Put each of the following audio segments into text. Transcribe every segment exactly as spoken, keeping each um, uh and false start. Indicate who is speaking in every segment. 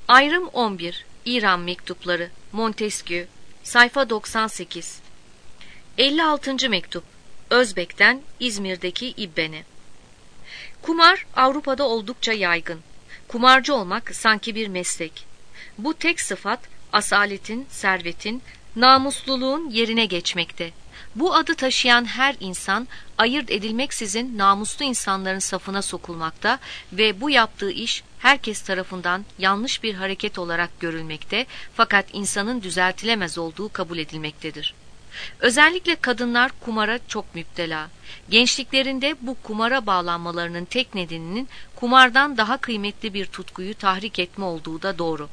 Speaker 1: Ayrım on bir. İran Mektupları. Montesquieu. Sayfa doksan sekiz. elli altıncı mektup. Özbek'ten İzmir'deki İbbene. Kumar Avrupa'da oldukça yaygın. Kumarcı olmak sanki bir meslek. Bu tek sıfat asaletin, servetin, namusluluğun yerine geçmekte. Bu adı taşıyan her insan ayırt edilmeksizin namuslu insanların safına sokulmakta ve bu yaptığı iş herkes tarafından yanlış bir hareket olarak görülmekte, fakat insanın düzeltilemez olduğu kabul edilmektedir. Özellikle kadınlar kumara çok müptela. Gençliklerinde bu kumara bağlanmalarının tek nedeninin kumardan daha kıymetli bir tutkuyu tahrik etme olduğu da doğru.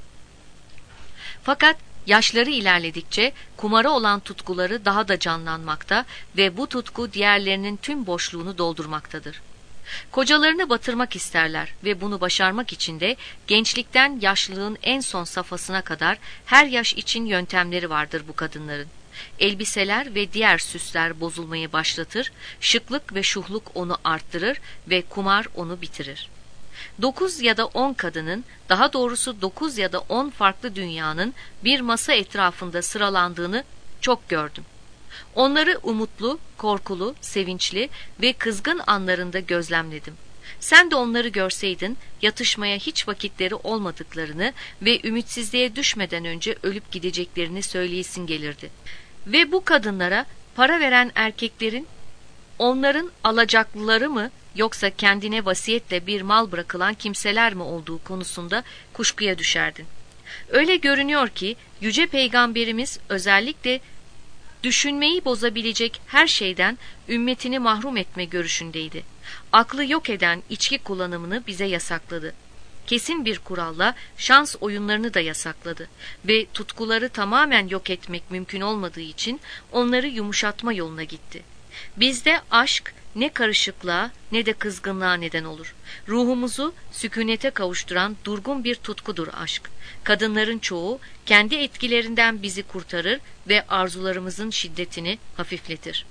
Speaker 1: Fakat yaşları ilerledikçe kumara olan tutkuları daha da canlanmakta ve bu tutku diğerlerinin tüm boşluğunu doldurmaktadır. Kocalarını batırmak isterler ve bunu başarmak için de gençlikten yaşlılığın en son safhasına kadar her yaş için yöntemleri vardır bu kadınların. Elbiseler ve diğer süsler bozulmayı başlatır, şıklık ve şuhluk onu arttırır ve kumar onu bitirir. Dokuz ya da on kadının, daha doğrusu dokuz ya da on farklı dünyanın bir masa etrafında sıralandığını çok gördüm. Onları umutlu, korkulu, sevinçli ve kızgın anlarında gözlemledim. Sen de onları görseydin, yatışmaya hiç vakitleri olmadıklarını ve ümitsizliğe düşmeden önce ölüp gideceklerini söyleyesin gelirdi. Ve bu kadınlara para veren erkeklerin onların alacaklıları mı yoksa kendine vasiyetle bir mal bırakılan kimseler mi olduğu konusunda kuşkuya düşerdin. Öyle görünüyor ki Yüce Peygamberimiz özellikle düşünmeyi bozabilecek her şeyden ümmetini mahrum etme görüşündeydi. Aklı yok eden içki kullanımını bize yasakladı. Kesin bir kuralla şans oyunlarını da yasakladı ve tutkuları tamamen yok etmek mümkün olmadığı için onları yumuşatma yoluna gitti. Bizde aşk ne karışıklığa ne de kızgınlığa neden olur. Ruhumuzu sükunete kavuşturan durgun bir tutkudur aşk. Kadınların çoğu kendi etkilerinden bizi kurtarır ve arzularımızın şiddetini hafifletir.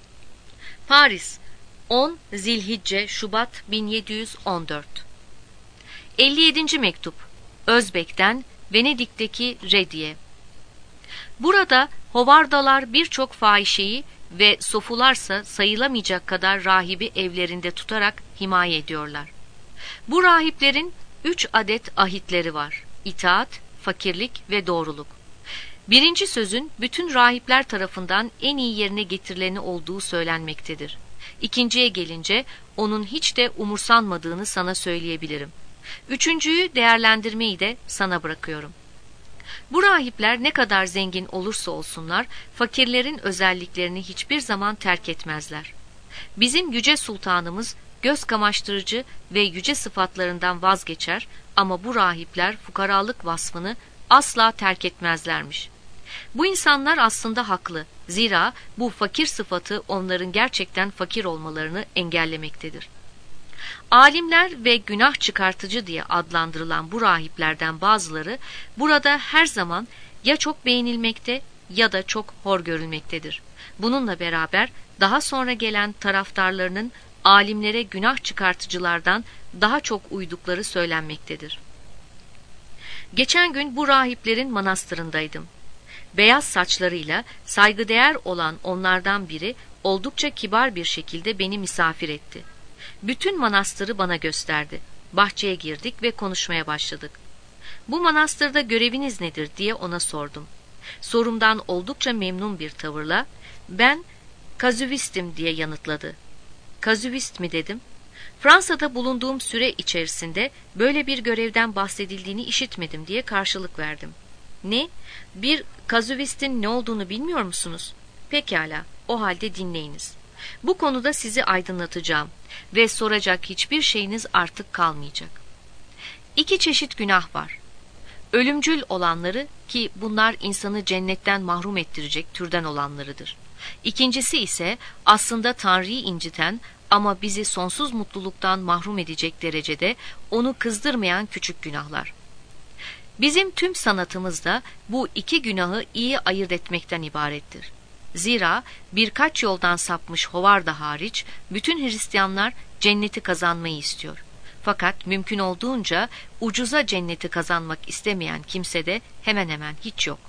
Speaker 1: Paris, on Zilhicce Şubat bin yedi yüz on dört. elli yedinci mektup. Özbek'ten Venedik'teki Rediye. Burada hovardalar birçok fahişeyi ve sofularsa sayılamayacak kadar rahibi evlerinde tutarak himaye ediyorlar. Bu rahiplerin üç adet ahitleri var: İtaat, fakirlik ve doğruluk. Birinci sözün bütün rahipler tarafından en iyi yerine getirileni olduğu söylenmektedir. İkinciye gelince onun hiç de umursanmadığını sana söyleyebilirim. Üçüncüyü değerlendirmeyi de sana bırakıyorum. Bu rahipler ne kadar zengin olursa olsunlar, fakirlerin özelliklerini hiçbir zaman terk etmezler. Bizim yüce sultanımız göz kamaştırıcı ve yüce sıfatlarından vazgeçer ama bu rahipler fukaralık vasfını asla terk etmezlermiş. Bu insanlar aslında haklı. Zira bu fakir sıfatı onların gerçekten fakir olmalarını engellemektedir. Alimler ve günah çıkartıcı diye adlandırılan bu rahiplerden bazıları burada her zaman ya çok beğenilmekte ya da çok hor görülmektedir. Bununla beraber daha sonra gelen taraftarlarının alimlere günah çıkartıcılardan daha çok uydukları söylenmektedir. Geçen gün bu rahiplerin manastırındaydım. Beyaz saçlarıyla saygıdeğer olan onlardan biri oldukça kibar bir şekilde beni misafir etti. Bütün manastırı bana gösterdi. Bahçeye girdik ve konuşmaya başladık. Bu manastırda göreviniz nedir diye ona sordum. Sorumdan oldukça memnun bir tavırla ben kazüvistim diye yanıtladı. Kazüvist mi dedim. Fransa'da bulunduğum süre içerisinde böyle bir görevden bahsedildiğini işitmedim diye karşılık verdim. Ne? Bir kazüvistin ne olduğunu bilmiyor musunuz? Pekala, o halde dinleyiniz. Bu konuda sizi aydınlatacağım ve soracak hiçbir şeyiniz artık kalmayacak. İki çeşit günah var. Ölümcül olanları, ki bunlar insanı cennetten mahrum ettirecek türden olanlarıdır. İkincisi ise aslında Tanrı'yı inciten ama bizi sonsuz mutluluktan mahrum edecek derecede onu kızdırmayan küçük günahlar. Bizim tüm sanatımız da bu iki günahı iyi ayırt etmekten ibarettir. Zira birkaç yoldan sapmış hovarda hariç bütün Hristiyanlar cenneti kazanmayı istiyor. Fakat mümkün olduğunca ucuza cenneti kazanmak istemeyen kimse de hemen hemen hiç yok.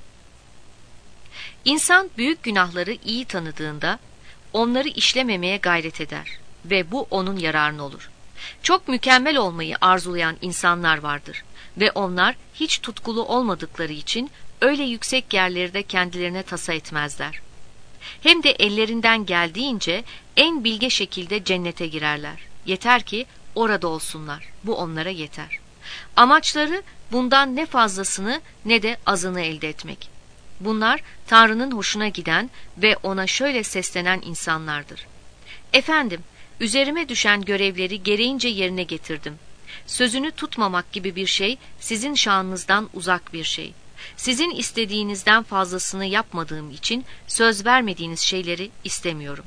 Speaker 1: İnsan büyük günahları iyi tanıdığında onları işlememeye gayret eder ve bu onun yararına olur. Çok mükemmel olmayı arzulayan insanlar vardır ve onlar hiç tutkulu olmadıkları için öyle yüksek yerleri de kendilerine tasa etmezler. Hem de ellerinden geldiğince en bilge şekilde cennete girerler. Yeter ki orada olsunlar. Bu onlara yeter. Amaçları bundan ne fazlasını ne de azını elde etmek. Bunlar Tanrı'nın hoşuna giden ve ona şöyle seslenen insanlardır. Efendim, üzerime düşen görevleri gereğince yerine getirdim. Sözünü tutmamak gibi bir şey sizin şanınızdan uzak bir şey. Sizin istediğinizden fazlasını yapmadığım için söz vermediğiniz şeyleri istemiyorum.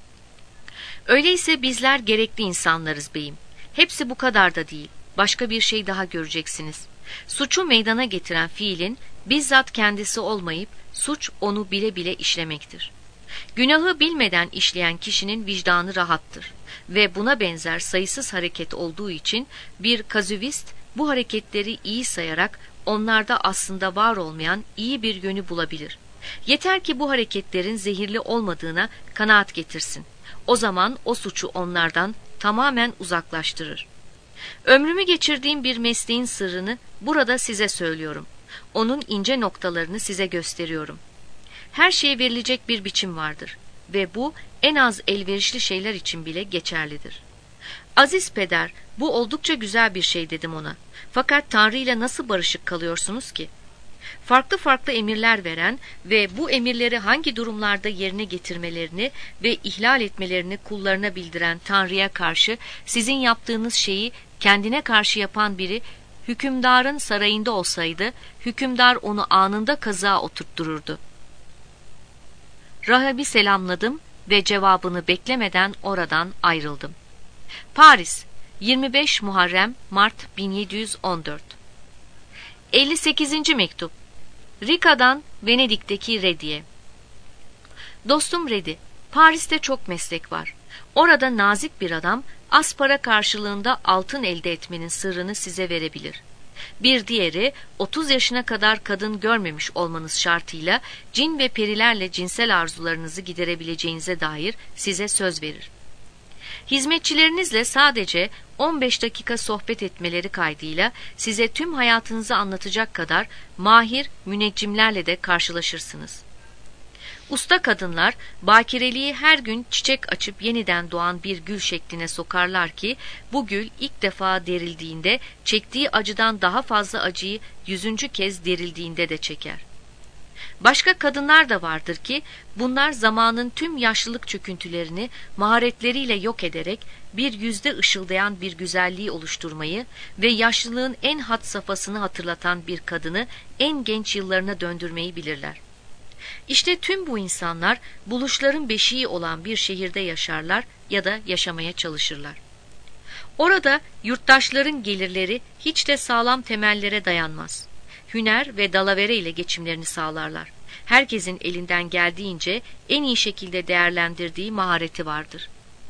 Speaker 1: Öyleyse bizler gerekli insanlarız beyim. Hepsi bu kadar da değil. Başka bir şey daha göreceksiniz. Suçu meydana getiren fiilin bizzat kendisi olmayıp suç onu bile bile işlemektir. Günahı bilmeden işleyen kişinin vicdanı rahattır ve buna benzer sayısız hareket olduğu için bir kazüvist bu hareketleri iyi sayarak onlarda aslında var olmayan iyi bir yönü bulabilir. Yeter ki bu hareketlerin zehirli olmadığına kanaat getirsin. O zaman o suçu onlardan tamamen uzaklaştırır. Ömrümü geçirdiğim bir mesleğin sırrını burada size söylüyorum. Onun ince noktalarını size gösteriyorum. Her şeye verilecek bir biçim vardır ve bu en az elverişli şeyler için bile geçerlidir. Aziz peder, bu oldukça güzel bir şey dedim ona. Fakat Tanrı ile nasıl barışık kalıyorsunuz ki? Farklı farklı emirler veren ve bu emirleri hangi durumlarda yerine getirmelerini ve ihlal etmelerini kullarına bildiren Tanrı'ya karşı sizin yaptığınız şeyi kendine karşı yapan biri hükümdarın sarayında olsaydı, hükümdar onu anında kazığa oturttururdu. Rahib'i selamladım ve cevabını beklemeden oradan ayrıldım. Paris, yirmi beş Muharrem Mart bin yedi yüz on dört. elli sekizinci mektup. Rica'dan Venedik'teki Redi'ye. Dostum Redi, Paris'te çok meslek var. Orada nazik bir adam az para karşılığında altın elde etmenin sırrını size verebilir. Bir diğeri otuz yaşına kadar kadın görmemiş olmanız şartıyla cin ve perilerle cinsel arzularınızı giderebileceğinize dair size söz verir. Hizmetçilerinizle sadece on beş dakika sohbet etmeleri kaydıyla size tüm hayatınızı anlatacak kadar mahir müneccimlerle de karşılaşırsınız. Usta kadınlar bakireliği her gün çiçek açıp yeniden doğan bir gül şekline sokarlar ki bu gül ilk defa derildiğinde çektiği acıdan daha fazla acıyı yüzüncü kez derildiğinde de çeker. Başka kadınlar da vardır ki bunlar zamanın tüm yaşlılık çöküntülerini maharetleriyle yok ederek bir yüzde ışıldayan bir güzelliği oluşturmayı ve yaşlılığın en had safhasını hatırlatan bir kadını en genç yıllarına döndürmeyi bilirler. İşte tüm bu insanlar buluşların beşiği olan bir şehirde yaşarlar ya da yaşamaya çalışırlar. Orada yurttaşların gelirleri hiç de sağlam temellere dayanmaz. Hüner ve dalavere ile geçimlerini sağlarlar. Herkesin elinden geldiğince en iyi şekilde değerlendirdiği mahareti vardır.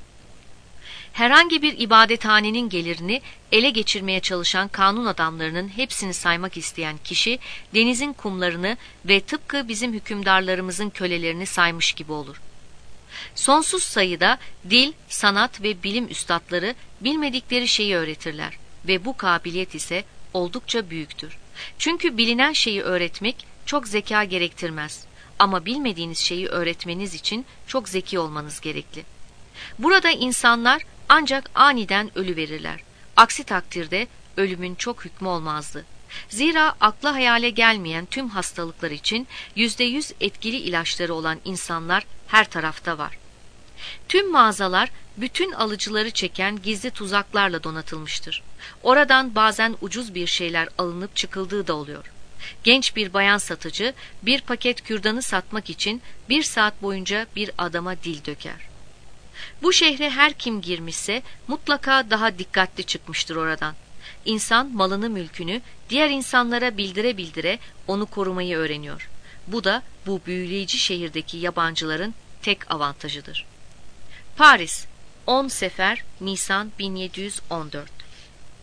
Speaker 1: Herhangi bir ibadethanenin gelirini ele geçirmeye çalışan kanun adamlarının hepsini saymak isteyen kişi, denizin kumlarını ve tıpkı bizim hükümdarlarımızın kölelerini saymış gibi olur. Sonsuz sayıda dil, sanat ve bilim üstadları bilmedikleri şeyi öğretirler ve bu kabiliyet ise oldukça büyüktür. Çünkü bilinen şeyi öğretmek çok zeka gerektirmez ama bilmediğiniz şeyi öğretmeniz için çok zeki olmanız gerekli. Burada insanlar ancak aniden ölüverirler. Aksi takdirde ölümün çok hükmü olmazdı. Zira akla hayale gelmeyen tüm hastalıklar için yüzde yüz etkili ilaçları olan insanlar her tarafta var. Tüm mağazalar bütün alıcıları çeken gizli tuzaklarla donatılmıştır. Oradan bazen ucuz bir şeyler alınıp çıkıldığı da oluyor. Genç bir bayan satıcı bir paket kürdanı satmak için bir saat boyunca bir adama dil döker. Bu şehre her kim girmişse mutlaka daha dikkatli çıkmıştır oradan. İnsan malını mülkünü diğer insanlara bildire bildire onu korumayı öğreniyor. Bu da bu büyüleyici şehirdeki yabancıların tek avantajıdır. Paris, on Sefer Nisan bin yedi yüz on dört.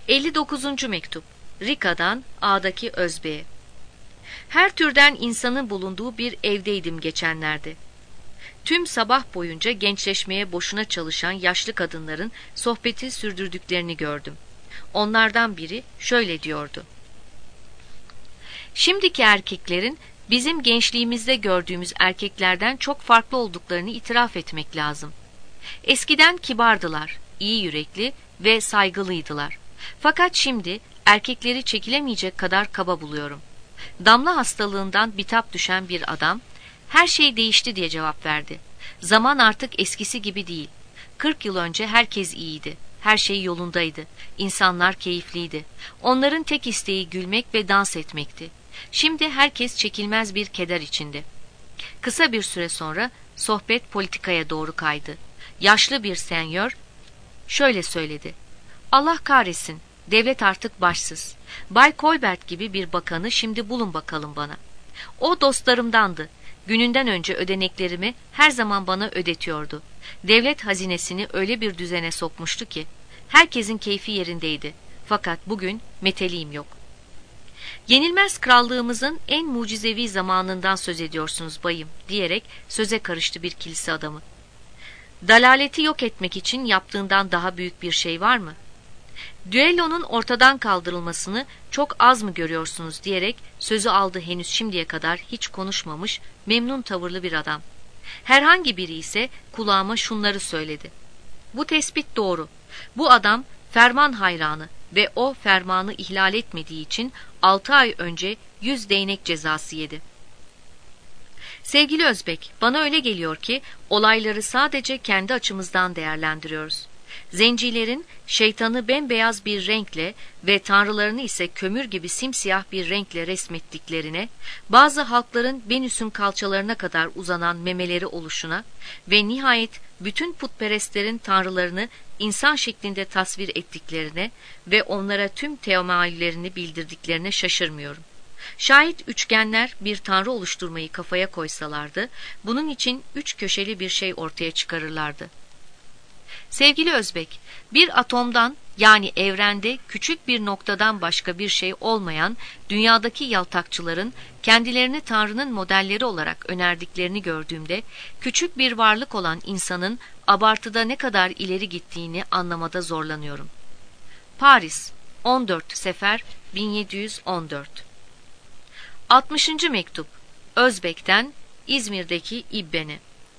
Speaker 1: elli dokuzuncu mektup. Rika'dan A'daki Özbek'e. Her türden insanın bulunduğu bir evdeydim geçenlerde. Tüm sabah boyunca gençleşmeye boşuna çalışan yaşlı kadınların sohbeti sürdürdüklerini gördüm. Onlardan biri şöyle diyordu: "Şimdiki erkeklerin bizim gençliğimizde gördüğümüz erkeklerden çok farklı olduklarını itiraf etmek lazım. Eskiden kibardılar, iyi yürekli ve saygılıydılar. Fakat şimdi erkekleri çekilemeyecek kadar kaba buluyorum." Damla hastalığından bitap düşen bir adam, "Her şey değişti," diye cevap verdi. "Zaman artık eskisi gibi değil. Kırk yıl önce herkes iyiydi. Her şey yolundaydı. İnsanlar keyifliydi. Onların tek isteği gülmek ve dans etmekti. Şimdi herkes çekilmez bir keder içinde." Kısa bir süre sonra sohbet politikaya doğru kaydı. Yaşlı bir senyor şöyle söyledi: "Allah kahretsin, devlet artık başsız. Bay Colbert gibi bir bakanı şimdi bulun bakalım bana. O dostlarımdandı. Gününden önce ödeneklerimi her zaman bana ödetiyordu. Devlet hazinesini öyle bir düzene sokmuştu ki herkesin keyfi yerindeydi. Fakat bugün meteliğim yok." "Yenilmez krallığımızın en mucizevi zamanından söz ediyorsunuz bayım," diyerek söze karıştı bir kilise adamı. "Dalaleti yok etmek için yaptığından daha büyük bir şey var mı? Düellonun ortadan kaldırılmasını çok az mı görüyorsunuz?" diyerek sözü aldı henüz şimdiye kadar hiç konuşmamış memnun tavırlı bir adam. Herhangi biri ise kulağıma şunları söyledi: "Bu tespit doğru. Bu adam ferman hayranı ve o fermanı ihlal etmediği için altı ay önce yüz değnek cezası yedi." Sevgili Özbek, bana öyle geliyor ki olayları sadece kendi açımızdan değerlendiriyoruz. Zencilerin şeytanı bembeyaz bir renkle ve tanrılarını ise kömür gibi simsiyah bir renkle resmettiklerine, bazı halkların Venüs'ün kalçalarına kadar uzanan memeleri oluşuna ve nihayet bütün putperestlerin tanrılarını insan şeklinde tasvir ettiklerine ve onlara tüm temayüllerini bildirdiklerine şaşırmıyorum. Şayet üçgenler bir tanrı oluşturmayı kafaya koysalardı, bunun için üç köşeli bir şey ortaya çıkarırlardı. Sevgili Özbek, bir atomdan yani evrende küçük bir noktadan başka bir şey olmayan dünyadaki yaltakçıların kendilerini Tanrı'nın modelleri olarak önerdiklerini gördüğümde küçük bir varlık olan insanın abartıda ne kadar ileri gittiğini anlamada zorlanıyorum. Paris, on dört Sefer bin yedi yüz on dört. altmışıncı mektup. Özbek'ten İzmir'deki İbben'e.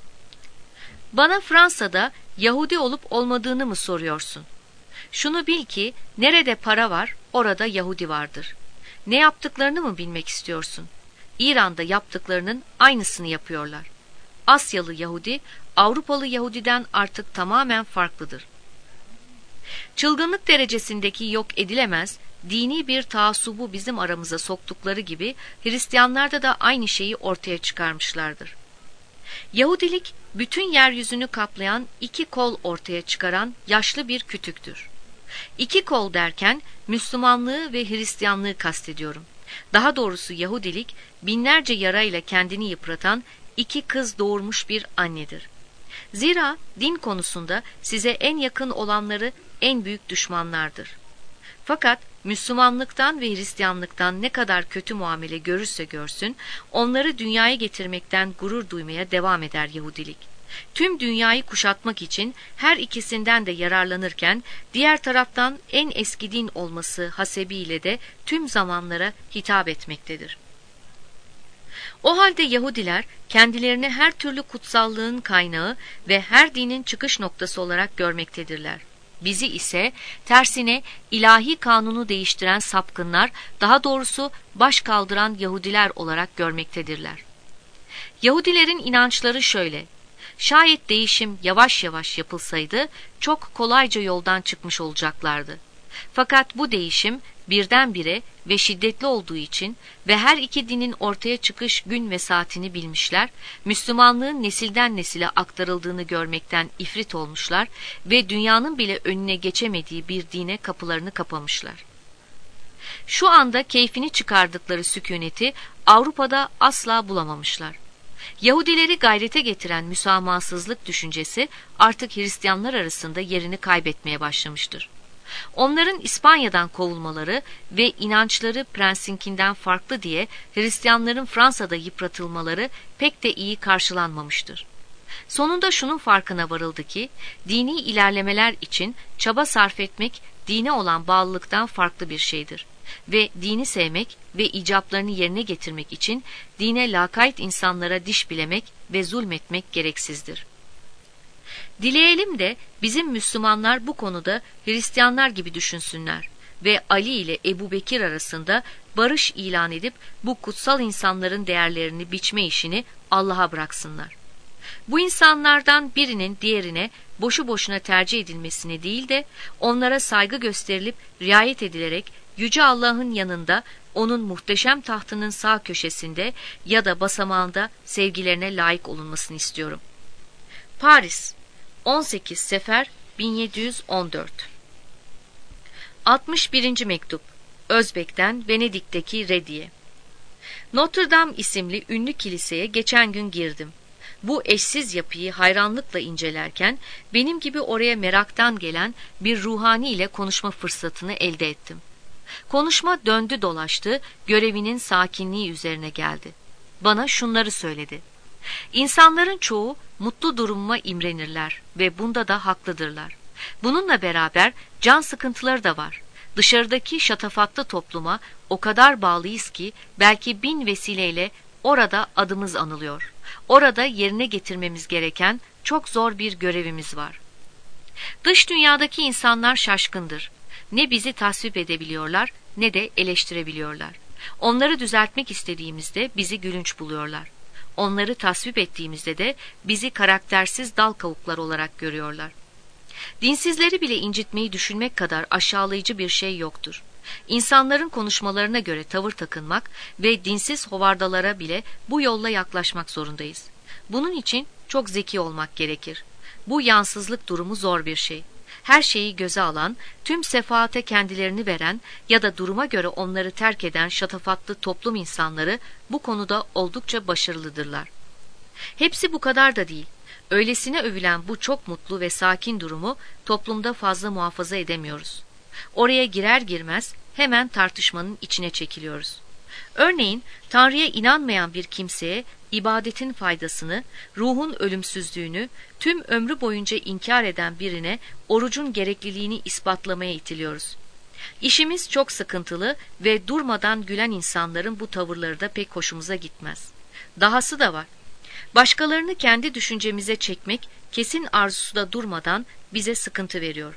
Speaker 1: Bana Fransa'da Yahudi olup olmadığını mı soruyorsun? Şunu bil ki nerede para var, orada Yahudi vardır. Ne yaptıklarını mı bilmek istiyorsun? İran'da yaptıklarının aynısını yapıyorlar. Asyalı Yahudi, Avrupalı Yahudiden artık tamamen farklıdır. Çılgınlık derecesindeki yok edilemez, dini bir taassubu bizim aramıza soktukları gibi Hristiyanlarda da aynı şeyi ortaya çıkarmışlardır. Yahudilik, bütün yeryüzünü kaplayan iki kol ortaya çıkaran yaşlı bir kütüktür. İki kol derken Müslümanlığı ve Hristiyanlığı kastediyorum. Daha doğrusu Yahudilik, binlerce yarayla kendini yıpratan iki kız doğurmuş bir annedir. Zira din konusunda size en yakın olanları en büyük düşmanlardır. Fakat Müslümanlıktan ve Hristiyanlıktan ne kadar kötü muamele görürse görsün, onları dünyaya getirmekten gurur duymaya devam eder Yahudilik. Tüm dünyayı kuşatmak için her ikisinden de yararlanırken, diğer taraftan en eski din olması hasebiyle de tüm zamanlara hitap etmektedir. O halde Yahudiler kendilerini her türlü kutsallığın kaynağı ve her dinin çıkış noktası olarak görmektedirler. Bizi ise tersine ilahi kanunu değiştiren sapkınlar, daha doğrusu baş kaldıran Yahudiler olarak görmektedirler. Yahudilerin inançları şöyle: şayet değişim yavaş yavaş yapılsaydı çok kolayca yoldan çıkmış olacaklardı. Fakat bu değişim birdenbire ve şiddetli olduğu için ve her iki dinin ortaya çıkış gün ve saatini bilmişler, Müslümanlığın nesilden nesile aktarıldığını görmekten ifrit olmuşlar ve dünyanın bile önüne geçemediği bir dine kapılarını kapamışlar. Şu anda keyfini çıkardıkları sükûneti Avrupa'da asla bulamamışlar. Yahudileri gayrete getiren müsamahasızlık düşüncesi artık Hristiyanlar arasında yerini kaybetmeye başlamıştır. Onların İspanya'dan kovulmaları ve inançları prensinkinden farklı diye Hristiyanların Fransa'da yıpratılmaları pek de iyi karşılanmamıştır. Sonunda şunun farkına varıldı ki, dini ilerlemeler için çaba sarf etmek, dine olan bağlılıktan farklı bir şeydir. Ve dini sevmek ve icaplarını yerine getirmek için dine lakayt insanlara diş bilemek ve zulmetmek gereksizdir. Dileyelim de bizim Müslümanlar bu konuda Hristiyanlar gibi düşünsünler ve Ali ile Ebu Bekir arasında barış ilan edip bu kutsal insanların değerlerini biçme işini Allah'a bıraksınlar. Bu insanlardan birinin diğerine boşu boşuna tercih edilmesine değil de onlara saygı gösterilip riayet edilerek Yüce Allah'ın yanında onun muhteşem tahtının sağ köşesinde ya da basamağında sevgilerine layık olunmasını istiyorum. Paris, on sekiz Sefer bin yedi yüz on dört. altmış birinci Mektup. Özbek'ten Venedik'teki Rediye. Notre Dame isimli ünlü kiliseye geçen gün girdim. Bu eşsiz yapıyı hayranlıkla incelerken benim gibi oraya meraktan gelen bir ruhani ile konuşma fırsatını elde ettim. Konuşma döndü dolaştı, görevinin sakinliği üzerine geldi. Bana şunları söyledi. İnsanların çoğu mutlu durumuma imrenirler ve bunda da haklıdırlar. Bununla beraber can sıkıntıları da var. Dışarıdaki şatafatlı topluma o kadar bağlıyız ki belki bin vesileyle orada adımız anılıyor. Orada yerine getirmemiz gereken çok zor bir görevimiz var. Dış dünyadaki insanlar şaşkındır. Ne bizi tasvip edebiliyorlar ne de eleştirebiliyorlar. Onları düzeltmek istediğimizde bizi gülünç buluyorlar. Onları tasvip ettiğimizde de bizi karaktersiz dal kavuklar olarak görüyorlar. Dinsizleri bile incitmeyi düşünmek kadar aşağılayıcı bir şey yoktur. İnsanların konuşmalarına göre tavır takınmak ve dinsiz hovardalara bile bu yolla yaklaşmak zorundayız. Bunun için çok zeki olmak gerekir. Bu yansızlık durumu zor bir şey. Her şeyi göze alan, tüm sefaate kendilerini veren ya da duruma göre onları terk eden şatafatlı toplum insanları bu konuda oldukça başarılıdırlar. Hepsi bu kadar da değil. Öylesine övülen bu çok mutlu ve sakin durumu toplumda fazla muhafaza edemiyoruz. Oraya girer girmez hemen tartışmanın içine çekiliyoruz. Örneğin Tanrı'ya inanmayan bir kimseye ibadetin faydasını, ruhun ölümsüzlüğünü tüm ömrü boyunca inkar eden birine orucun gerekliliğini ispatlamaya itiliyoruz. İşimiz çok sıkıntılı ve durmadan gülen insanların bu tavırları da pek hoşumuza gitmez. Dahası da var. Başkalarını kendi düşüncemize çekmek kesin arzusu da durmadan bize sıkıntı veriyor.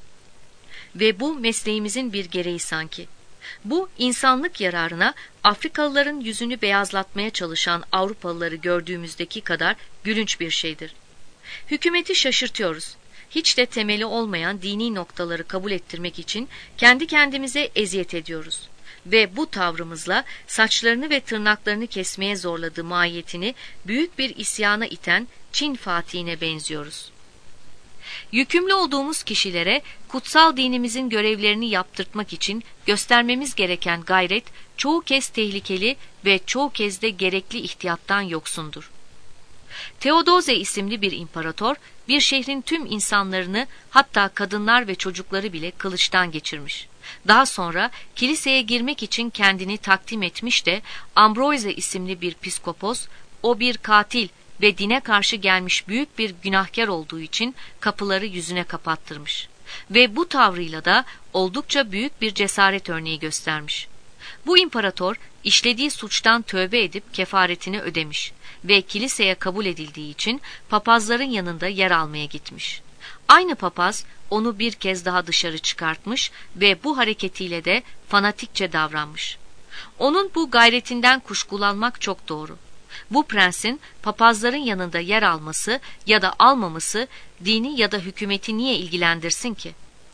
Speaker 1: Ve bu mesleğimizin bir gereği sanki. Bu insanlık yararına Afrikalıların yüzünü beyazlatmaya çalışan Avrupalıları gördüğümüzdeki kadar gülünç bir şeydir. Hükümeti şaşırtıyoruz. Hiç de temeli olmayan dini noktaları kabul ettirmek için kendi kendimize eziyet ediyoruz. Ve bu tavrımızla saçlarını ve tırnaklarını kesmeye zorladığı mahiyetini büyük bir isyana iten Çin fatihine benziyoruz. Yükümlü olduğumuz kişilere kutsal dinimizin görevlerini yaptırtmak için göstermemiz gereken gayret çoğu kez tehlikeli ve çoğu kez de gerekli ihtiyattan yoksundur. Theodose isimli bir imparator bir şehrin tüm insanlarını hatta kadınlar ve çocukları bile kılıçtan geçirmiş. Daha sonra kiliseye girmek için kendini takdim etmiş de Ambroise isimli bir piskopos o bir katil ve dine karşı gelmiş büyük bir günahkar olduğu için kapıları yüzüne kapattırmış. Ve bu tavrıyla da oldukça büyük bir cesaret örneği göstermiş. Bu imparator işlediği suçtan tövbe edip kefaretini ödemiş ve kiliseye kabul edildiği için papazların yanında yer almaya gitmiş. Aynı papaz onu bir kez daha dışarı çıkartmış ve bu hareketiyle de fanatikçe davranmış. Onun bu gayretinden kuşkulanmak çok doğru. Bu prensin papazların yanında yer alması ya da almaması dini ya da hükümeti niye ilgilendirsin ki?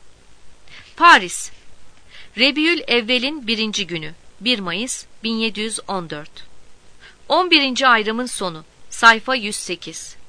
Speaker 1: Paris, Rebiül Evvel'in birinci günü, bir Mayıs bin yedi yüz on dört. on birinci ayrımın sonu, sayfa yüz sekiz.